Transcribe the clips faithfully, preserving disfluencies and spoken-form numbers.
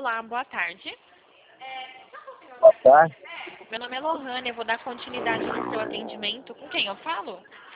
Olá, boa tarde. Boa tarde. Meu nome é Lohane, eu vou dar continuidade no seu atendimento. Com quem eu falo?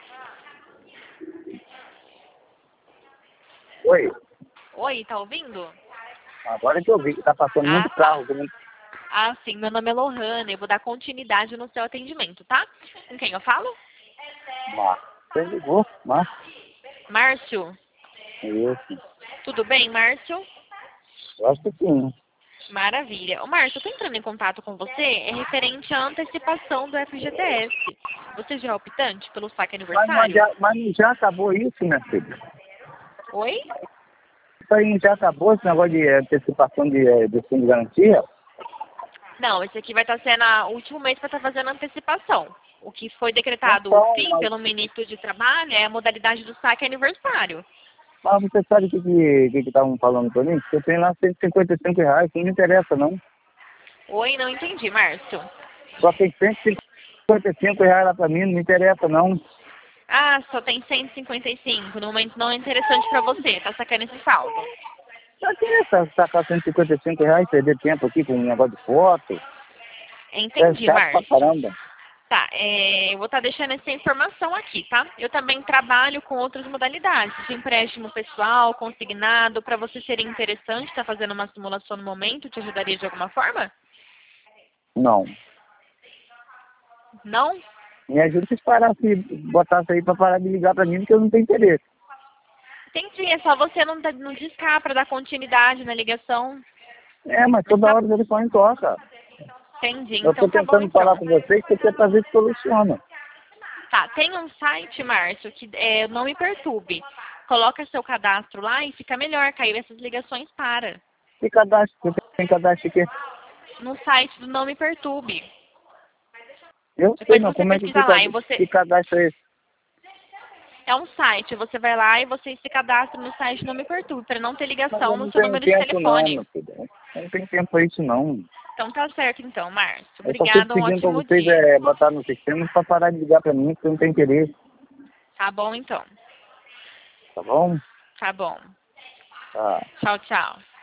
Oi. Oi, tá ouvindo? Agora que eu vi que tá passando Ah, muito tá. carro. Como... Ah, sim, meu nome é Lohane, eu vou dar continuidade no seu atendimento, tá? Com quem eu falo? Márcio. Você ligou? Márcio? Márcio. Isso. Tudo bem, Márcio? Eu acho que sim. Maravilha. Ô, Márcio, eu tô entrando em contato com você, é referente à antecipação do F G T S. Você já é optante pelo saque Mas, mas, aniversário? já, mas já acabou isso, minha filha? Oi? Isso aí já acabou, esse negócio de antecipação de, eh, de fundo de garantia? Não, esse aqui vai estar sendo a- o último mês para estar fazendo antecipação. O que foi decretado o Então, fim mas, pelo ministro de Trabalho é a modalidade do saque aniversário. mas você sabe o que que que estavam falando pra mim? Que eu tenho lá cento e cinquenta e cinco reais, que não me interessa não. Oi, não entendi, Márcio. Só tem cento e cinquenta e cinco reais lá pra mim, não me interessa não. Ah, só tem cento e cinquenta e cinco. No momento não é interessante para você. Tá sacando esse saldo. Pra que essa- sacar cento e cinquenta e cinco reais, perder tempo aqui com um negócio de foto? É Entendi, chato pra Márcio. caramba. Tá, é, eu vou estar deixando essa informação aqui, tá? Eu também trabalho com outras modalidades, de empréstimo pessoal, consignado, para você seria interessante estar fazendo uma simulação no momento, te ajudaria de alguma forma? Não. Não? Me ajuda se parasse, botasse aí pra parar de ligar pra mim, porque eu não tenho interesse. Entendi, é só você não, dar- não discar para dar continuidade na ligação. É, mas Mas toda tá, hora o telefone toca. entendi, Eu tô então tá bom tentando falar então. com vocês, que você pra ver se soluciona. Tá, tem um site, Márcio, que é, não me perturbe. Coloca seu cadastro lá e fica melhor, que aí essas ligações para. Que cadastro? Você tem cadastro aqui? No site do Não Me Perturbe. Eu sei, Depois mas você como é que pesquisa fica, lá e você. que cadastro é esse? É um site, você vai lá e você se cadastra no site Não Me Perturbe, para não ter Mas eu ligação no não seu tenho número de tempo não, telefone. meu filho. Eu não tenho tempo pra isso não. Então tá certo então, Márcio. Eu só fico Obrigada, um pedindo pra ótimo vocês dia. é, botar no sistema pra parar de ligar pra mim, porque eu não tenho interesse. Tá bom então. Tá bom? Tá bom. Tá. Tchau, tchau.